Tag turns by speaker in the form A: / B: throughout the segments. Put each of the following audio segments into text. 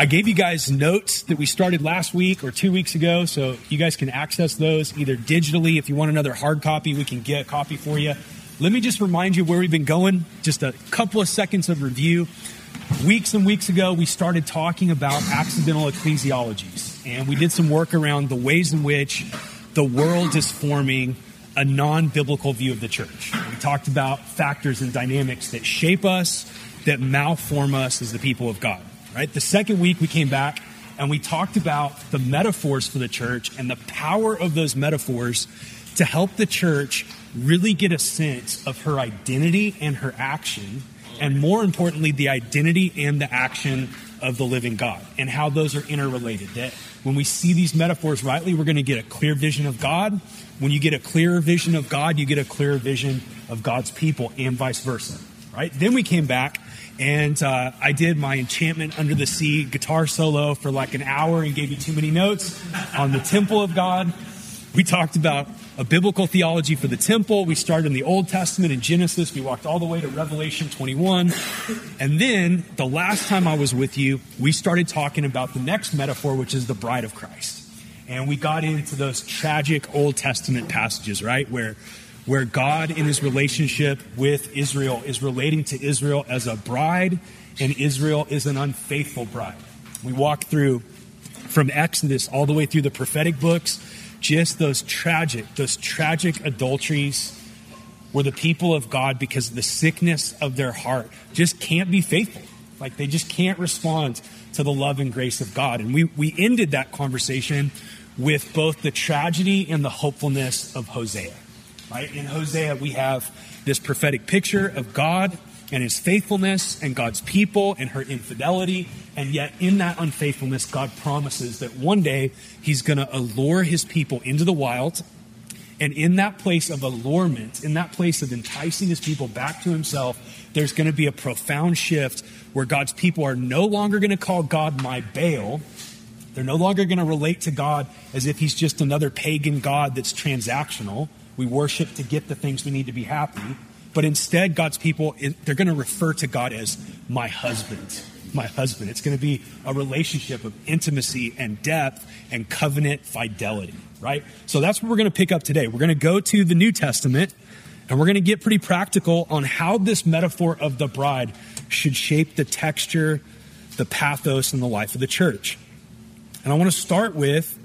A: I gave you guys notes that we started last week or 2 weeks ago, so you guys can access those either digitally. If you want another hard copy, we can get a copy for you. Let me just remind you where we've been going. Just a couple of seconds of review. Weeks and weeks ago, we started talking about accidental ecclesiologies, and we did some work around the ways in which the world is forming a non-biblical view of the church. We talked about factors and dynamics that shape us, that malform us as the people of God. Right? The second week we came back and we talked about the metaphors for the church and the power of those metaphors to help the church really get a sense of her identity and her action, and more importantly, the identity and the action of the living God and how those are interrelated. That when we see these metaphors rightly, we're going to get a clear vision of God. When you get a clearer vision of God, you get a clearer vision of God's people and vice versa. Right? Then we came back and I did my Enchantment Under the Sea guitar solo for like an hour and gave you too many notes on the temple of God. We talked about a biblical theology for the temple. We started in the Old Testament in Genesis. We walked all the way to Revelation 21. And then the last time I was with you, we started talking about the next metaphor, which is the bride of Christ. And we got into those tragic Old Testament passages, right? Where God in his relationship with Israel is relating to Israel as a bride, and Israel is an unfaithful bride. We walked through from Exodus all the way through the prophetic books, just those tragic adulteries where the people of God, because of the sickness of their heart, just can't be faithful. Like they just can't respond to the love and grace of God. And we ended that conversation with both the tragedy and the hopefulness of Hosea. Right? In Hosea, we have this prophetic picture of God and his faithfulness and God's people and her infidelity. And yet in that unfaithfulness, God promises that one day he's going to allure his people into the wild. And in that place of allurement, in that place of enticing his people back to himself, there's going to be a profound shift where God's people are no longer going to call God my Baal. They're no longer going to relate to God as if he's just another pagan God that's transactional. We worship to get the things we need to be happy. But instead, God's people, they're going to refer to God as my husband. My husband. It's going to be a relationship of intimacy and depth and covenant fidelity, right? So that's what we're going to pick up today. We're going to go to the New Testament, and we're going to get pretty practical on how this metaphor of the bride should shape the texture, the pathos, and the life of the church. And I want to start with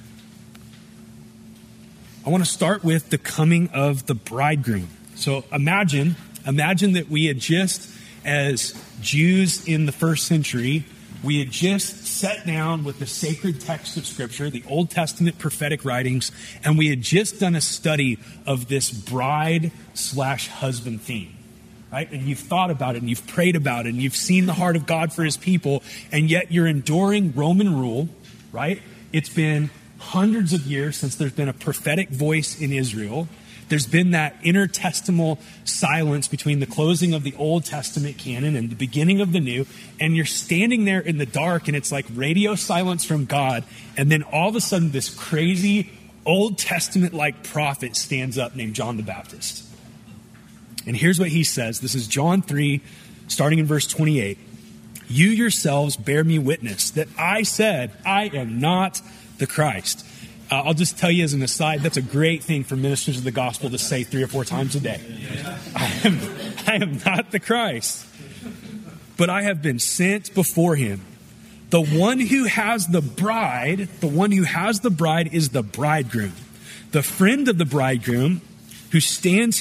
A: the coming of the bridegroom. So imagine that we had just, as Jews in the first century, we had just sat down with the sacred text of Scripture, the Old Testament prophetic writings, and we had just done a study of this bride/husband theme, right? And you've thought about it, and you've prayed about it, and you've seen the heart of God for his people, and yet you're enduring Roman rule, right? It's been hundreds of years since there's been a prophetic voice in Israel. There's been that intertestamental silence between the closing of the Old Testament canon and the beginning of the New. And you're standing there in the dark and it's like radio silence from God. And then all of a sudden this crazy Old Testament-like prophet stands up named John the Baptist. And here's what he says. This is John 3, starting in verse 28. You yourselves bear me witness that I said, I am not the Christ. I'll just tell you as an aside, that's a great thing for ministers of the gospel to say 3 or 4 times a day. I am not the Christ, but I have been sent before him. The one who has the bride is the bridegroom. The friend of the bridegroom who stands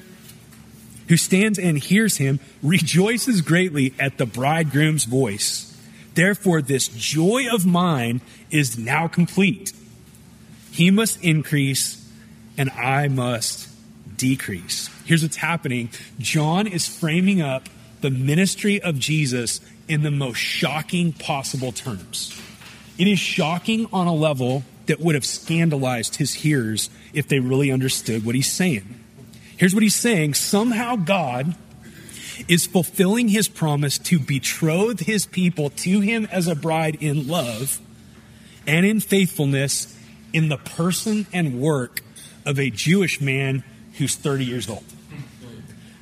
A: and hears him rejoices greatly at the bridegroom's voice. Therefore, this joy of mine is now complete. He must increase and I must decrease. Here's what's happening. John is framing up the ministry of Jesus in the most shocking possible terms. It is shocking on a level that would have scandalized his hearers if they really understood what he's saying. Here's what he's saying. Somehow God is fulfilling his promise to betroth his people to him as a bride in love and in faithfulness in the person and work of a Jewish man who's 30 years old.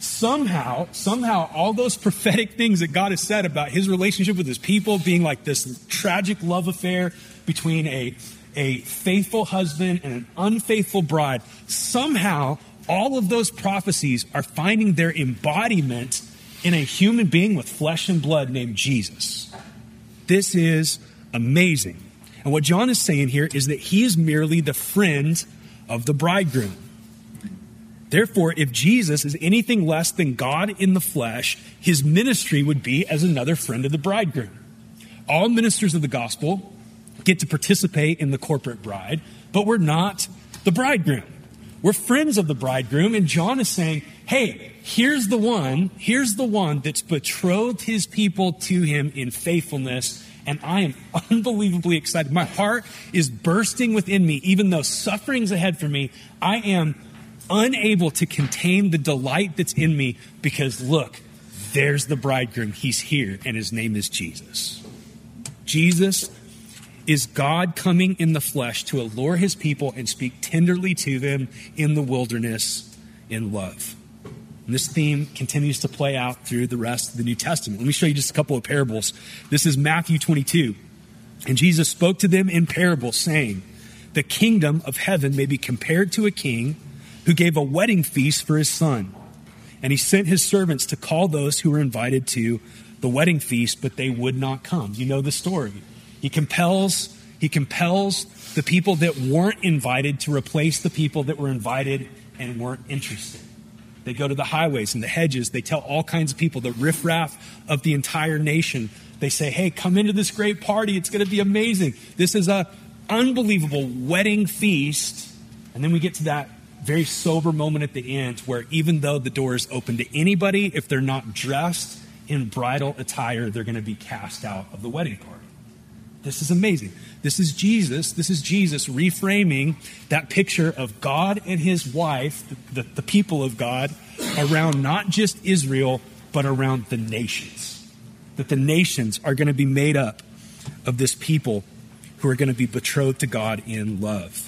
A: somehow, all those prophetic things that God has said about his relationship with his people being like this tragic love affair between a faithful husband and an unfaithful bride, somehow all of those prophecies are finding their embodiment in a human being with flesh and blood named Jesus. This is amazing. And what John is saying here is that he is merely the friend of the bridegroom. Therefore, if Jesus is anything less than God in the flesh, his ministry would be as another friend of the bridegroom. All ministers of the gospel get to participate in the corporate bride, but we're not the bridegroom. We're friends of the bridegroom, and John is saying, hey, here's the one that's betrothed his people to him in faithfulness, and I am unbelievably excited. My heart is bursting within me, even though suffering's ahead for me. I am unable to contain the delight that's in me because look, there's the bridegroom. He's here, and his name is Jesus. Jesus is God coming in the flesh to allure his people and speak tenderly to them in the wilderness in love. And this theme continues to play out through the rest of the New Testament. Let me show you just a couple of parables. This is Matthew 22. And Jesus spoke to them in parables, saying, the kingdom of heaven may be compared to a king who gave a wedding feast for his son. And he sent his servants to call those who were invited to the wedding feast, but they would not come. You know the story. He compels the people that weren't invited to replace the people that were invited and weren't interested. They go to the highways and the hedges. They tell all kinds of people, the riffraff of the entire nation. They say, hey, come into this great party. It's going to be amazing. This is an unbelievable wedding feast. And then we get to that very sober moment at the end where even though the door is open to anybody, if they're not dressed in bridal attire, they're going to be cast out of the wedding party. This is amazing. This is Jesus reframing that picture of God and his wife, the people of God, around not just Israel, but around the nations. That the nations are going to be made up of this people who are going to be betrothed to God in love.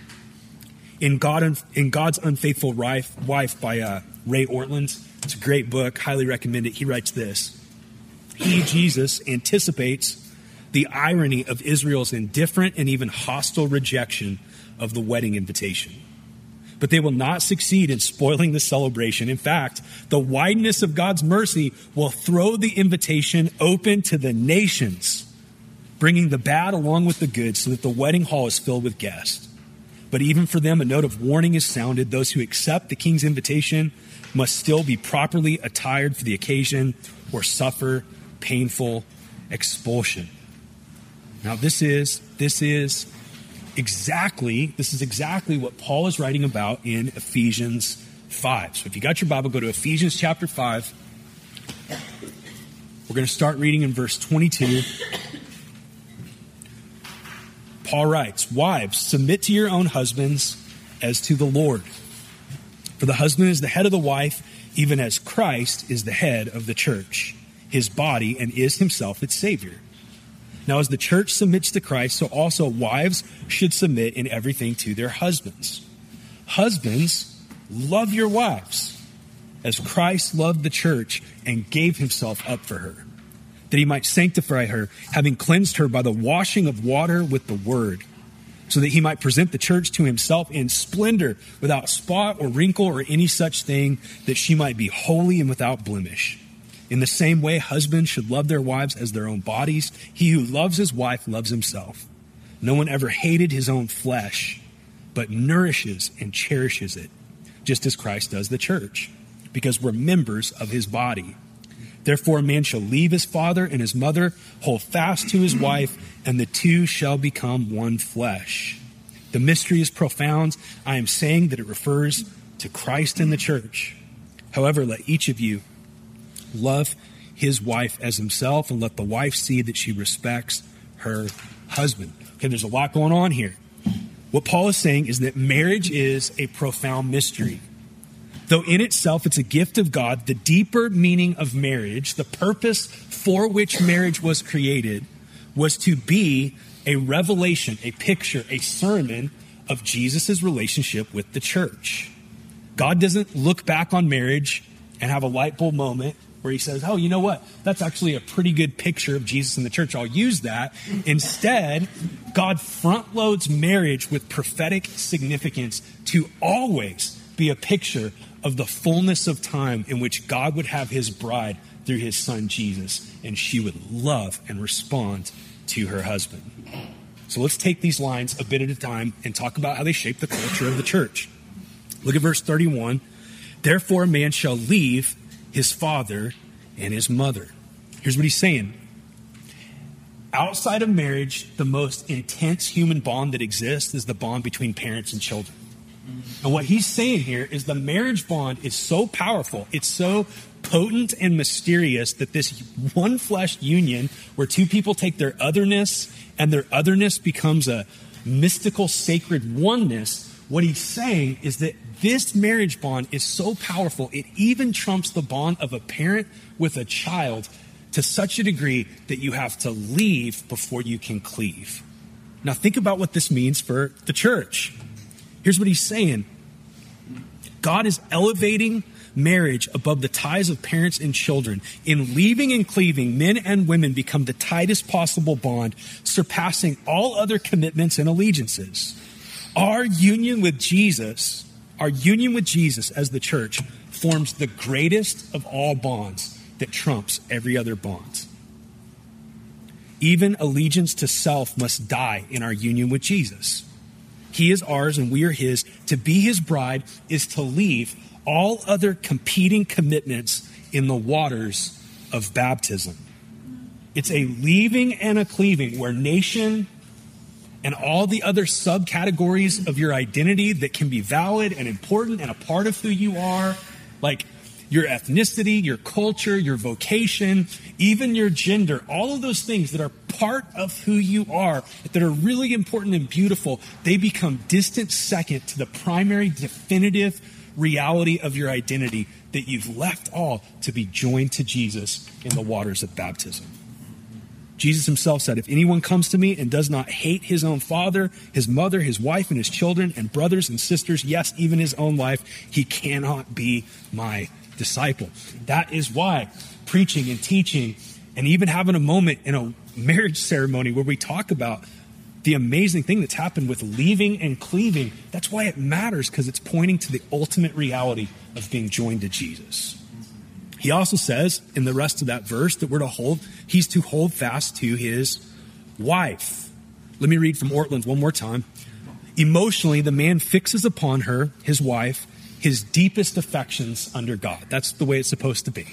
A: In God's Unfaithful Wife by Ray Ortlund, it's a great book, highly recommend it. He writes this: he, Jesus, anticipates the irony of Israel's indifferent and even hostile rejection of the wedding invitation. But they will not succeed in spoiling the celebration. In fact, the wideness of God's mercy will throw the invitation open to the nations, bringing the bad along with the good so that the wedding hall is filled with guests. But even for them, a note of warning is sounded. Those who accept the king's invitation must still be properly attired for the occasion or suffer painful expulsion. Now, this is exactly what Paul is writing about in Ephesians 5. So if you got your Bible, go to Ephesians chapter 5. We're going to start reading in verse 22. Paul writes, wives, submit to your own husbands as to the Lord. For the husband is the head of the wife, even as Christ is the head of the church, his body, and is himself its Savior. Now, as the church submits to Christ, so also wives should submit in everything to their husbands. Husbands, love your wives, as Christ loved the church and gave himself up for her, that he might sanctify her, having cleansed her by the washing of water with the word, so that he might present the church to himself in splendor, without spot or wrinkle or any such thing, that she might be holy and without blemish. In the same way, husbands should love their wives as their own bodies. He who loves his wife loves himself. No one ever hated his own flesh, but nourishes and cherishes it, just as Christ does the church, because we're members of his body. Therefore, a man shall leave his father and his mother, hold fast to his wife, and the two shall become one flesh. The mystery is profound. I am saying that it refers to Christ and the church. However, let each of you love his wife as himself, and let the wife see that she respects her husband. Okay, there's a lot going on here. What Paul is saying is that marriage is a profound mystery. Though in itself it's a gift of God, the deeper meaning of marriage, the purpose for which marriage was created, was to be a revelation, a picture, a sermon of Jesus' relationship with the church. God doesn't look back on marriage and have a light bulb moment where he says, oh, you know what? That's actually a pretty good picture of Jesus in the church. I'll use that. Instead, God front loads marriage with prophetic significance to always be a picture of the fullness of time in which God would have his bride through his son Jesus, and she would love and respond to her husband. So let's take these lines a bit at a time and talk about how they shape the culture of the church. Look at verse 31. Therefore, a man shall leave his father and his mother. Here's what he's saying. Outside of marriage, the most intense human bond that exists is the bond between parents and children. And what he's saying here is the marriage bond is so powerful, it's so potent and mysterious that this one flesh union where two people take their otherness and their otherness becomes a mystical, sacred oneness. What he's saying is that this marriage bond is so powerful, it even trumps the bond of a parent with a child to such a degree that you have to leave before you can cleave. Now think about what this means for the church. Here's what he's saying. God is elevating marriage above the ties of parents and children. In leaving and cleaving, men and women become the tightest possible bond, surpassing all other commitments and allegiances. Our union with Jesus as the church forms the greatest of all bonds that trumps every other bond. Even allegiance to self must die in our union with Jesus. He is ours and we are his. To be his bride is to leave all other competing commitments in the waters of baptism. It's a leaving and a cleaving where nation and all the other subcategories of your identity that can be valid and important and a part of who you are, like your ethnicity, your culture, your vocation, even your gender, all of those things that are part of who you are, that are really important and beautiful, they become distant second to the primary definitive reality of your identity, that you've left all to be joined to Jesus in the waters of baptism. Jesus himself said, if anyone comes to me and does not hate his own father, his mother, his wife, and his children, and brothers and sisters, yes, even his own life, he cannot be my disciple. That is why preaching and teaching and even having a moment in a marriage ceremony where we talk about the amazing thing that's happened with leaving and cleaving, that's why it matters, because it's pointing to the ultimate reality of being joined to Jesus. He also says in the rest of that verse that he's to hold fast to his wife. Let me read from Ortland one more time. Emotionally, the man fixes upon her, his wife, his deepest affections under God. That's the way it's supposed to be.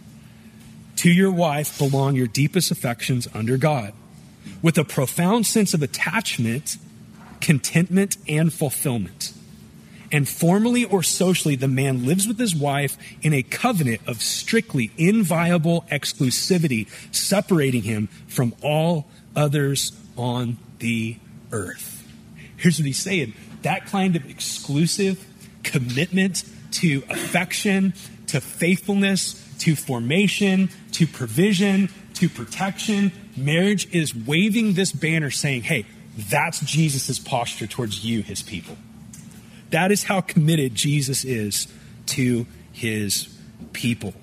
A: To your wife belong your deepest affections under God, with a profound sense of attachment, contentment, and fulfillment. And formally or socially, the man lives with his wife in a covenant of strictly inviolable exclusivity, separating him from all others on the earth. Here's what he's saying. That kind of exclusive commitment to affection, to faithfulness, to formation, to provision, to protection, marriage is waving this banner saying, hey, that's Jesus' posture towards you, his people. That is how committed Jesus is to his people.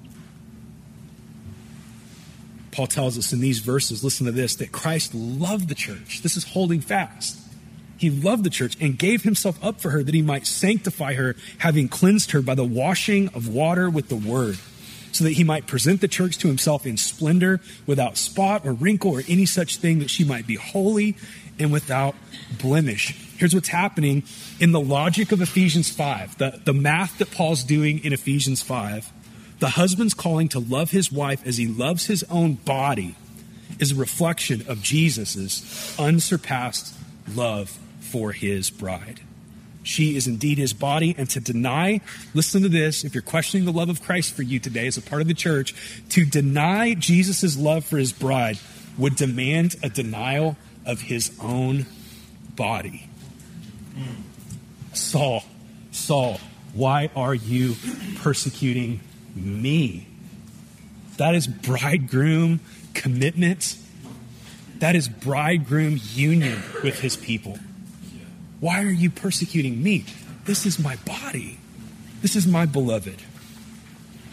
A: Paul tells us in these verses, listen to this, that Christ loved the church. This is holding fast. He loved the church and gave himself up for her that he might sanctify her, having cleansed her by the washing of water with the word, so that he might present the church to himself in splendor, without spot or wrinkle or any such thing, that she might be holy and without blemish. Here's what's happening in the logic of Ephesians 5, the math that Paul's doing in Ephesians 5. The husband's calling to love his wife as he loves his own body is a reflection of Jesus's unsurpassed love for his bride. She is indeed his body, and to deny, listen to this, if you're questioning the love of Christ for you today as a part of the church, to deny Jesus' love for his bride would demand a denial of his own body. Saul, why are you persecuting me? That is bridegroom commitment. That is bridegroom union with his people. Why are you persecuting me? This is my body. This is my beloved.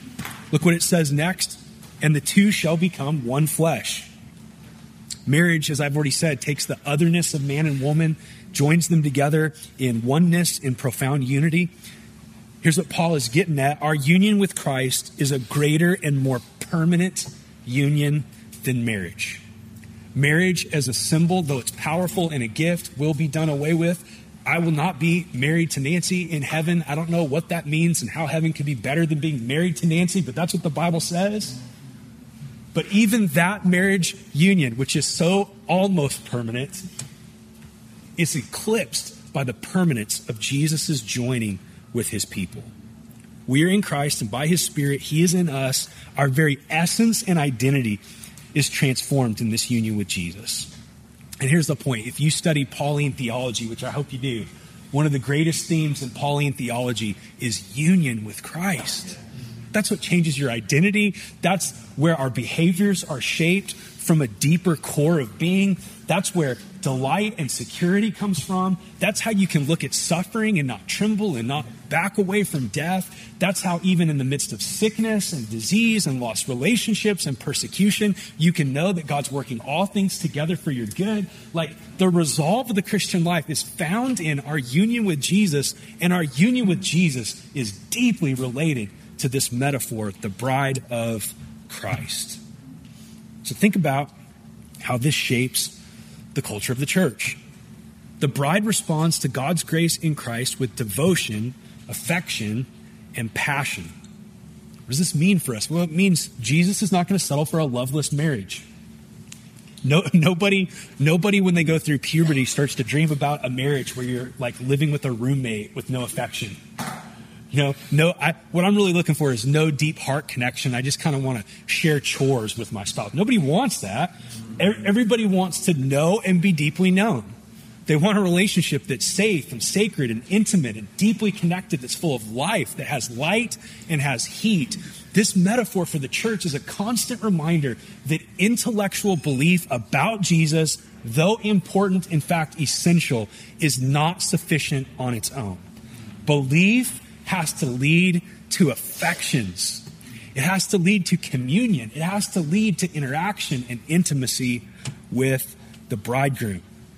A: Look what it says next. And the two shall become one flesh. Marriage, as I've already said, takes the otherness of man and woman, joins them together in oneness, in profound unity. Here's what Paul is getting at. Our union with Christ is a greater and more permanent union than marriage. Marriage as a symbol, though it's powerful and a gift, will be done away with. I will not be married to Nancy in heaven. I don't know what that means and how heaven could be better than being married to Nancy, but that's what the Bible says. But even that marriage union, which is so almost permanent, is eclipsed by the permanence of Jesus' joining with his people. We are in Christ, and by his Spirit, he is in us. Our very essence and identity is transformed in this union with Jesus. And here's the point. If you study Pauline theology, which I hope you do, one of the greatest themes in Pauline theology is union with Christ. That's what changes your identity. That's where our behaviors are shaped from a deeper core of being. That's where delight and security comes from. That's how you can look at suffering and not tremble and not back away from death. That's how even in the midst of sickness and disease and lost relationships and persecution, you can know that God's working all things together for your good. Like, the resolve of the Christian life is found in our union with Jesus, and our union with Jesus is deeply related to this metaphor, the bride of Christ. So think about how this shapes the culture of the church. The bride responds to God's grace in Christ with devotion, affection, and passion. What does this mean for us? Well, it means Jesus is not going to settle for a loveless marriage. Nobody when they go through puberty starts to dream about a marriage where you're like living with a roommate with no affection. What I'm really looking for is no deep heart connection. I just kind of want to share chores with my spouse. Nobody wants that. Everybody wants to know and be deeply known. They want a relationship that's safe and sacred and intimate and deeply connected, that's full of life, that has light and has heat. This metaphor for the church is a constant reminder that intellectual belief about Jesus, though important, in fact essential, is not sufficient on its own. Belief has to lead to affections. It has to lead to communion. It has to lead to interaction and intimacy with the bridegroom.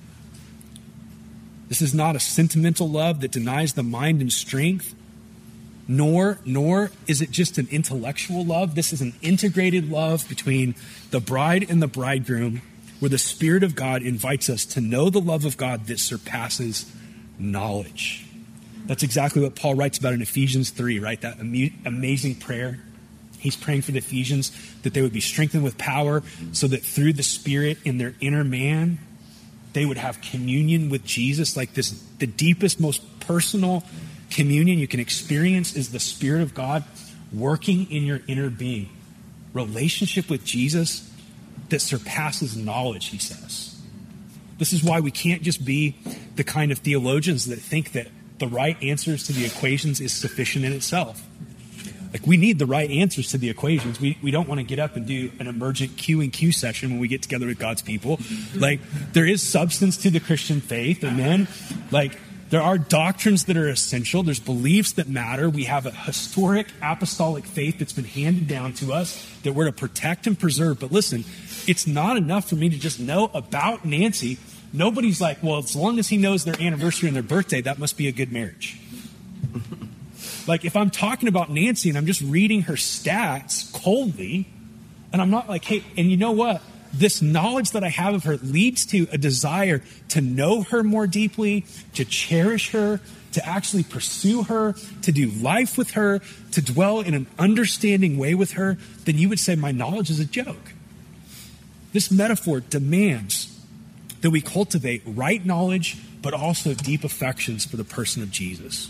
A: This is not a sentimental love that denies the mind and strength, nor is it just an intellectual love. This is an integrated love between the bride and the bridegroom, where the Spirit of God invites us to know the love of God that surpasses knowledge. That's exactly what Paul writes about in Ephesians 3, right? That amazing prayer. He's praying for the Ephesians that they would be strengthened with power so that through the Spirit in their inner man, they would have communion with Jesus. Like this, the deepest, most personal communion you can experience is the Spirit of God working in your inner being. Relationship with Jesus that surpasses knowledge, he says. This is why we can't just be the kind of theologians that think that the right answers to the equations is sufficient in itself. Like, we need the right answers to the equations. We don't want to get up and do an emergent Q and Q session when we get together with God's people. Like, there is substance to the Christian faith, amen? Like, there are doctrines that are essential. There's beliefs that matter. We have a historic apostolic faith that's been handed down to us that we're to protect and preserve. But listen, it's not enough for me to just know about Nancy. Nobody's like, well, as long as he knows their anniversary and their birthday, that must be a good marriage. Like, if I'm talking about Nancy and I'm just reading her stats coldly, and I'm not like, hey, and you know what? This knowledge that I have of her leads to a desire to know her more deeply, to cherish her, to actually pursue her, to do life with her, to dwell in an understanding way with her, then you would say my knowledge is a joke. This metaphor demands that we cultivate right knowledge, but also deep affections for the person of Jesus.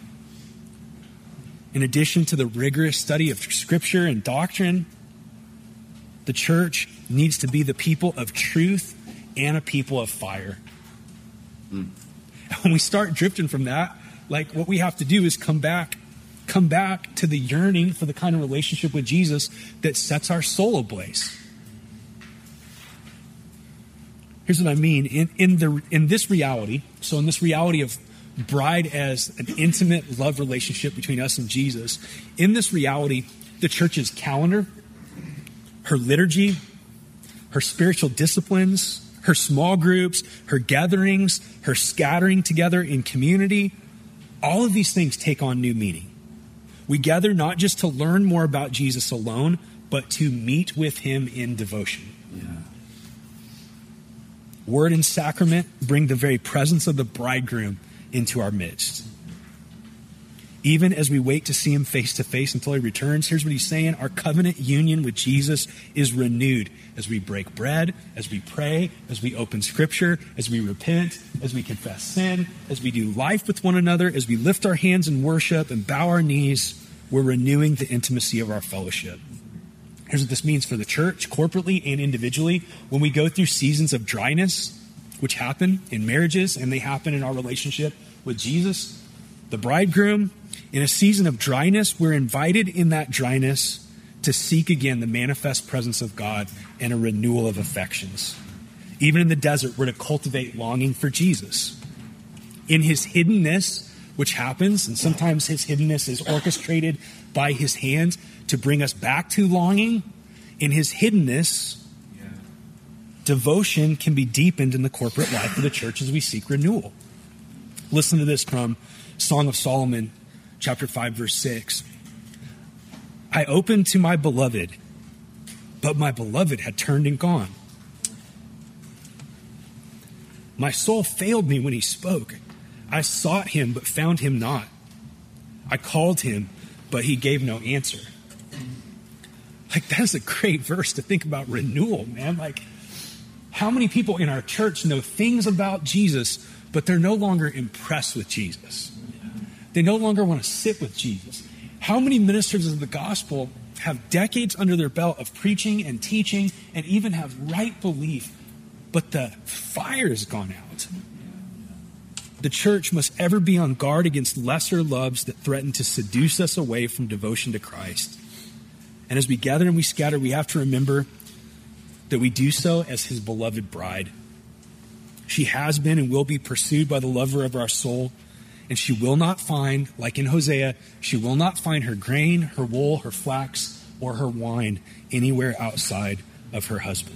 A: In addition to the rigorous study of Scripture and doctrine, the church needs to be the people of truth and a people of fire. And when we start drifting from that, like, what we have to do is come back to the yearning for the kind of relationship with Jesus that sets our soul ablaze. Here's what I mean. In this reality, so in this reality of bride as an intimate love relationship between us and Jesus, in this reality, the church's calendar, her liturgy, her spiritual disciplines, her small groups, her gatherings, her scattering together in community, all of these things take on new meaning. We gather not just to learn more about Jesus alone, but to meet with him in devotion. Yeah. Word and sacrament bring the very presence of the bridegroom into our midst. Even as we wait to see him face to face until he returns, here's what he's saying. Our covenant union with Jesus is renewed as we break bread, as we pray, as we open scripture, as we repent, as we confess sin, as we do life with one another, as we lift our hands in worship and bow our knees. We're renewing the intimacy of our fellowship. Here's what this means for the church, corporately and individually. When we go through seasons of dryness, which happen in marriages and they happen in our relationship with Jesus, the bridegroom, in a season of dryness, we're invited in that dryness to seek again the manifest presence of God and a renewal of affections. Even in the desert, we're to cultivate longing for Jesus. In his hiddenness, which happens, and sometimes his hiddenness is orchestrated by his hand to bring us back to longing. In his hiddenness, devotion can be deepened in the corporate life of the church as we seek renewal. Listen to this from Song of Solomon, chapter 5, verse 6. I opened to my beloved, but my beloved had turned and gone. My soul failed me when he spoke. I sought him, but found him not. I called him, but he gave no answer. Like, that is a great verse to think about renewal, man. Like, how many people in our church know things about Jesus, but they're no longer impressed with Jesus? They no longer want to sit with Jesus. How many ministers of the gospel have decades under their belt of preaching and teaching and even have right belief, but the fire has gone out? The church must ever be on guard against lesser loves that threaten to seduce us away from devotion to Christ. And as we gather and we scatter, we have to remember that we do so as his beloved bride. She has been and will be pursued by the lover of our soul, and she will not find, like in Hosea, she will not find her grain, her wool, her flax, or her wine anywhere outside of her husband.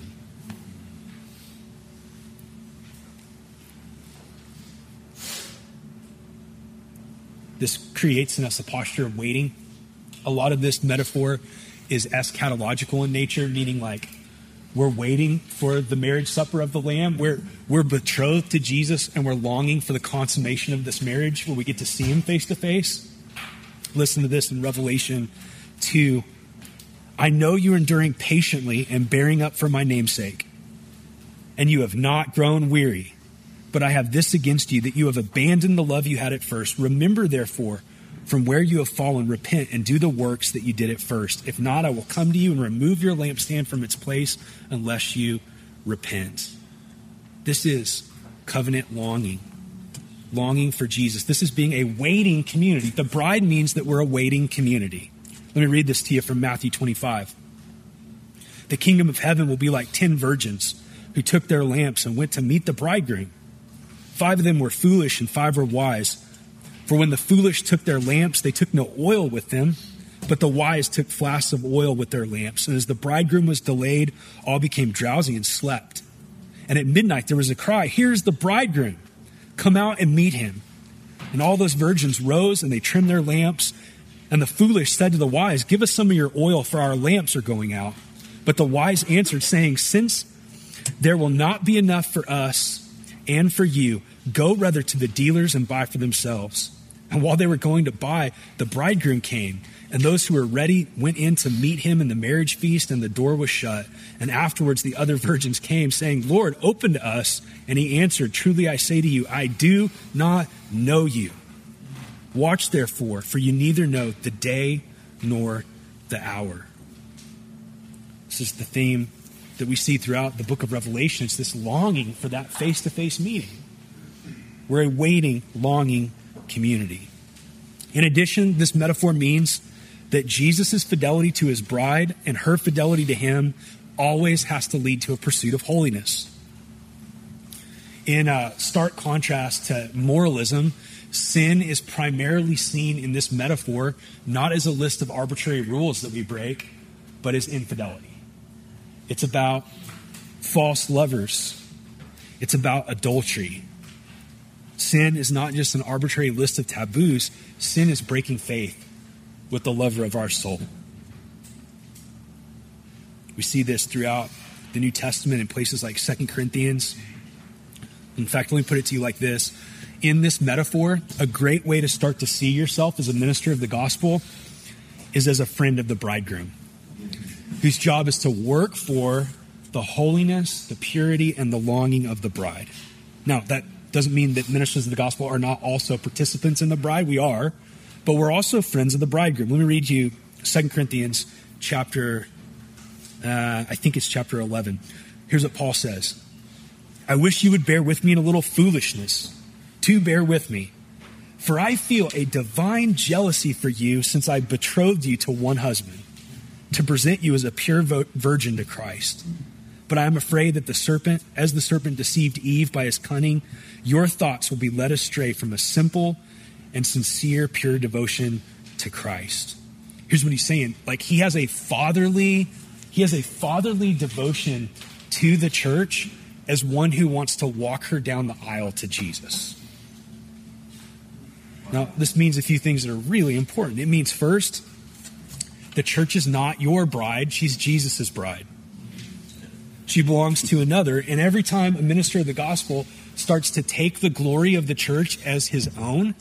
A: This creates in us a posture of waiting. A lot of this metaphor is eschatological in nature, meaning like we're waiting for the marriage supper of the Lamb. We're betrothed to Jesus and we're longing for the consummation of this marriage where we get to see him face to face. Listen to this in Revelation 2. I know you're enduring patiently and bearing up for my name's sake, and you have not grown weary. But I have this against you, that you have abandoned the love you had at first. Remember, therefore, from where you have fallen, repent and do the works that you did at first. If not, I will come to you and remove your lampstand from its place unless you repent. This is covenant longing, longing for Jesus. This is being a waiting community. The bride means that we're a waiting community. Let me read this to you from Matthew 25. The kingdom of heaven will be like 10 virgins who took their lamps and went to meet the bridegroom. 5 of them were foolish and 5 were wise. For when the foolish took their lamps, they took no oil with them, but the wise took flasks of oil with their lamps. And as the bridegroom was delayed, all became drowsy and slept. And at midnight there was a cry, here's the bridegroom, come out and meet him. And all those virgins rose and they trimmed their lamps. And the foolish said to the wise, give us some of your oil, for our lamps are going out. But the wise answered, saying, since there will not be enough for us and for you, go rather to the dealers and buy for themselves. And while they were going to buy, the bridegroom came, and those who were ready went in to meet him in the marriage feast, and the door was shut. And afterwards the other virgins came, saying, Lord, open to us. And he answered, truly I say to you, I do not know you. Watch therefore, for you neither know the day nor the hour. This is the theme that we see throughout the book of Revelation. It's this longing for that face-to-face meeting. We're a waiting, longing community. In addition, this metaphor means that Jesus' fidelity to his bride and her fidelity to him always has to lead to a pursuit of holiness. In stark contrast to moralism, Sin is primarily seen in this metaphor not as a list of arbitrary rules that we break, but as infidelity. It's about false lovers. It's about adultery. Sin is not just an arbitrary list of taboos. Sin is breaking faith with the lover of our soul. We see this throughout the New Testament in places like 2 Corinthians. In fact, let me put it to you like this. In this metaphor, a great way to start to see yourself as a minister of the gospel is as a friend of the bridegroom, whose job is to work for the holiness, the purity, and the longing of the bride. Now, that doesn't mean that ministers of the gospel are not also participants in the bride. We are, but we're also friends of the bridegroom. Let me read you 2 Corinthians chapter 11. Here's what Paul says. I wish you would bear with me in a little foolishness. To bear with me. For I feel a divine jealousy for you since I betrothed you to one husband, to present you as a pure virgin to Christ. But I am afraid that as the serpent deceived Eve by his cunning, your thoughts will be led astray from a simple and sincere, pure devotion to Christ. Here's what he's saying. Like he has a fatherly devotion to the church as one who wants to walk her down the aisle to Jesus. Now, this means a few things that are really important. It means first, the church is not your bride. She's Jesus' bride. She belongs to another. And every time a minister of the gospel starts to take the glory of the church as his own,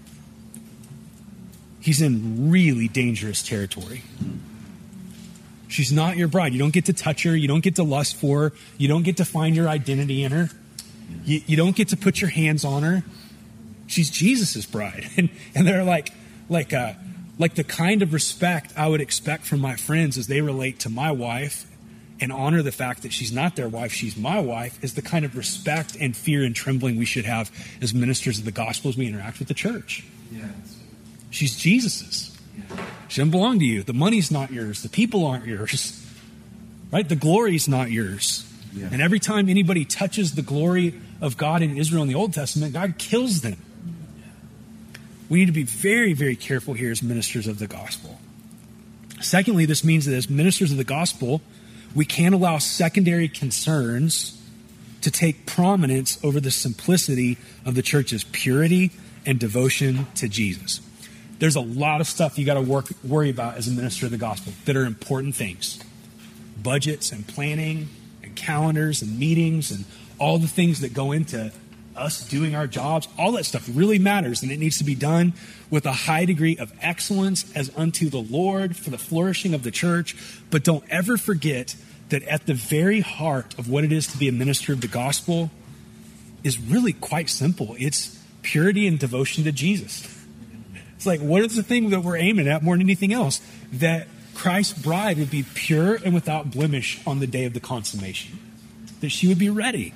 A: he's in really dangerous territory. She's not your bride. You don't get to touch her. You don't get to lust for her. You don't get to find your identity in her. You don't get to put your hands on her. She's Jesus' bride. And they're like the kind of respect I would expect from my friends as they relate to my wife and honor the fact that she's not their wife, she's my wife, is the kind of respect and fear and trembling we should have as ministers of the gospel as we interact with the church. Yeah. She's Jesus's. Yeah. She doesn't belong to you. The money's not yours. The people aren't yours. Right? The glory's not yours. Yeah. And every time anybody touches the glory of God in Israel in the Old Testament, God kills them. We need to be very, very careful here as ministers of the gospel. Secondly, this means that as ministers of the gospel, we can't allow secondary concerns to take prominence over the simplicity of the church's purity and devotion to Jesus. There's a lot of stuff you got to worry about as a minister of the gospel that are important things. Budgets and planning and calendars and meetings and all the things that go into us doing our jobs. All that stuff really matters, and it needs to be done with a high degree of excellence as unto the Lord for the flourishing of the church. But don't ever forget that at the very heart of what it is to be a minister of the gospel is really quite simple. It's purity and devotion to Jesus. It's like, what is the thing that we're aiming at more than anything else? That Christ's bride would be pure and without blemish on the day of the consummation. That she would be ready.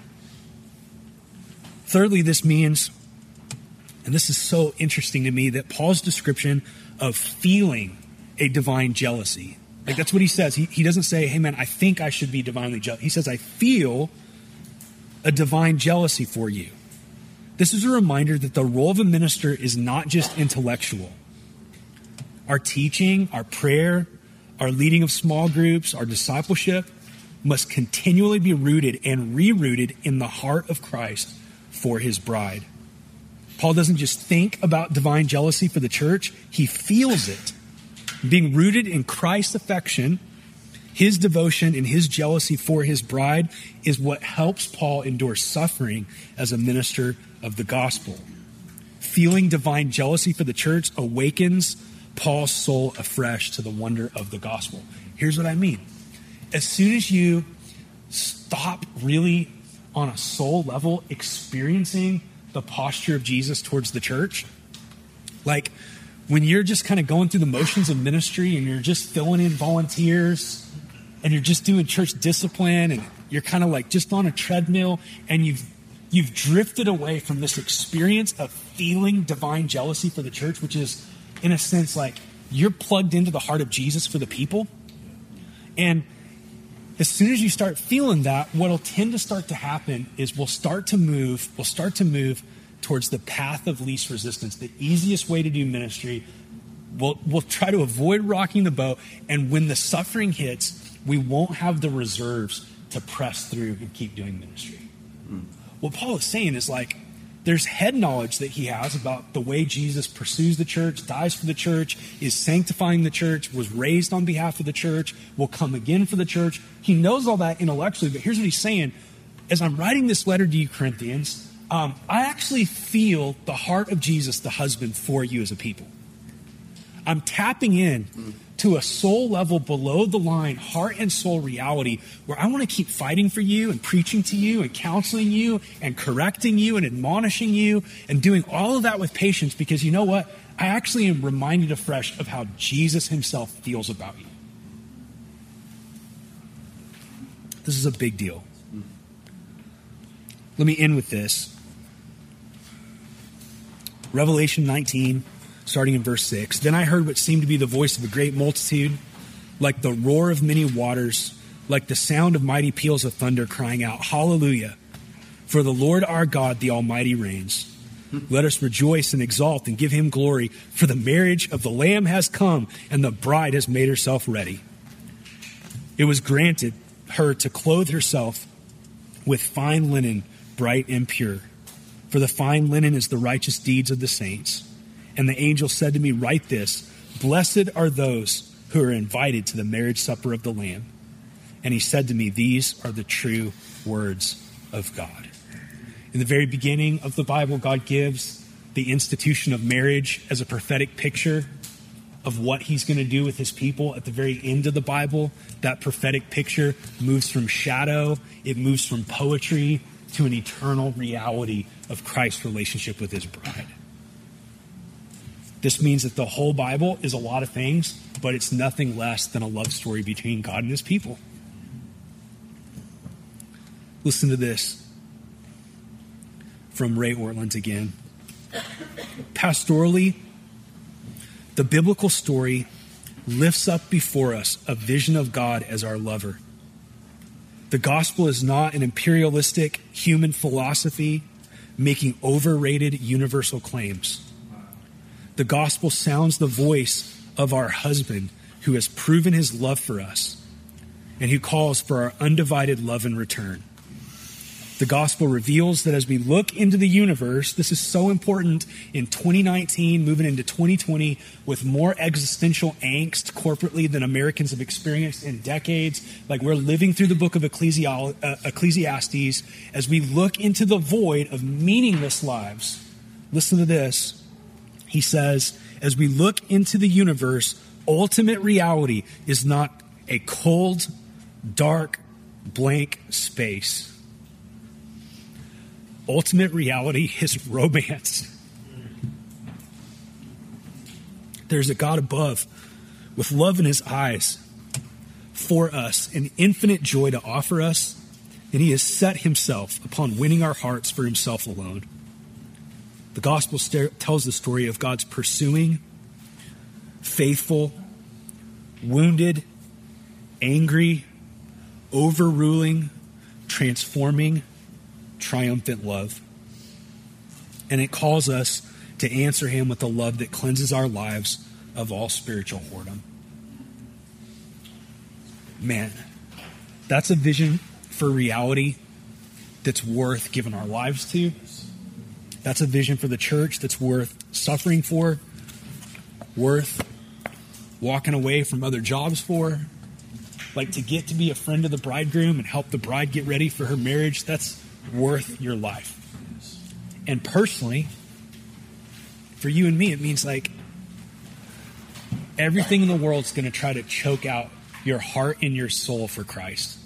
A: Thirdly, this means, and this is so interesting to me, that Paul's description of feeling a divine jealousy, like that's what he says. He doesn't say, hey man, I think I should be divinely jealous. He says, I feel a divine jealousy for you. This is a reminder that the role of a minister is not just intellectual. Our teaching, our prayer, our leading of small groups, our discipleship must continually be rooted and rerouted in the heart of Christ for his bride. Paul doesn't just think about divine jealousy for the church, he feels it. Being rooted in Christ's affection, his devotion and his jealousy for his bride is what helps Paul endure suffering as a minister of the gospel. Feeling divine jealousy for the church awakens Paul's soul afresh to the wonder of the gospel. Here's what I mean. As soon as you stop really on a soul level experiencing the posture of Jesus towards the church, like when you're just kind of going through the motions of ministry and you're just filling in volunteers and you're just doing church discipline and you're kind of like just on a treadmill and you've drifted away from this experience of feeling divine jealousy for the church, which is in a sense like you're plugged into the heart of Jesus for the people. And as soon as you start feeling that, what'll tend to start to happen is we'll start to move towards the path of least resistance, the easiest way to do ministry. We'll try to avoid rocking the boat, and when the suffering hits, we won't have the reserves to press through and keep doing ministry. What Paul is saying is like, there's head knowledge that he has about the way Jesus pursues the church, dies for the church, is sanctifying the church, was raised on behalf of the church, will come again for the church. He knows all that intellectually, but here's what he's saying. As I'm writing this letter to you, Corinthians, I actually feel the heart of Jesus, the husband, for you as a people. I'm tapping in to a soul level, below the line, heart and soul reality where I want to keep fighting for you and preaching to you and counseling you and correcting you and admonishing you and doing all of that with patience, because you know what? I actually am reminded afresh of how Jesus himself feels about you. This is a big deal. Let me end with this. Revelation 19, starting in verse 6. Then I heard what seemed to be the voice of a great multitude, like the roar of many waters, like the sound of mighty peals of thunder, crying out, Hallelujah! For the Lord our God, the Almighty, reigns. Let us rejoice and exult and give him glory, for the marriage of the Lamb has come, and the bride has made herself ready. It was granted her to clothe herself with fine linen, bright and pure. For the fine linen is the righteous deeds of the saints. And the angel said to me, write this, blessed are those who are invited to the marriage supper of the Lamb. And he said to me, these are the true words of God. In the very beginning of the Bible, God gives the institution of marriage as a prophetic picture of what he's going to do with his people. At the very end of the Bible, that prophetic picture moves from shadow, it moves from poetry to an eternal reality of Christ's relationship with his bride. This means that the whole Bible is a lot of things, but it's nothing less than a love story between God and his people. Listen to this from Ray Ortlund again. Pastorally, the biblical story lifts up before us a vision of God as our lover. The gospel is not an imperialistic human philosophy making overrated universal claims. The gospel sounds the voice of our husband who has proven his love for us and who calls for our undivided love in return. The gospel reveals that as we look into the universe, this is so important in 2019, moving into 2020, with more existential angst corporately than Americans have experienced in decades. Like, we're living through the book of Ecclesiastes as we look into the void of meaningless lives. Listen to this. He says, as we look into the universe, ultimate reality is not a cold, dark, blank space. Ultimate reality is romance. There's a God above with love in his eyes for us and infinite joy to offer us, and he has set himself upon winning our hearts for himself alone. The gospel tells the story of God's pursuing, faithful, wounded, angry, overruling, transforming, triumphant love. And it calls us to answer him with a love that cleanses our lives of all spiritual whoredom. Man, that's a vision for reality that's worth giving our lives to. That's a vision for the church that's worth suffering for, worth walking away from other jobs for. Like, to get to be a friend of the bridegroom and help the bride get ready for her marriage, that's worth your life. And personally, for you and me, it means like everything in the world's going to try to choke out your heart and your soul for Christ.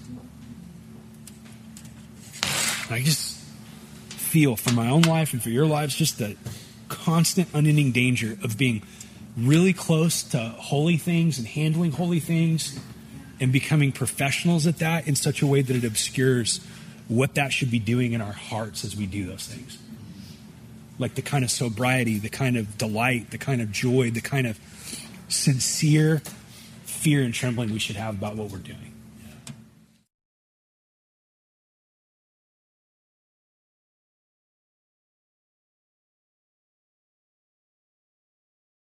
A: I just feel for my own life and for your lives just the constant unending danger of being really close to holy things and handling holy things and becoming professionals at that in such a way that it obscures what that should be doing in our hearts as we do those things. Like the kind of sobriety, the kind of delight, the kind of joy, the kind of sincere fear and trembling we should have about what we're doing.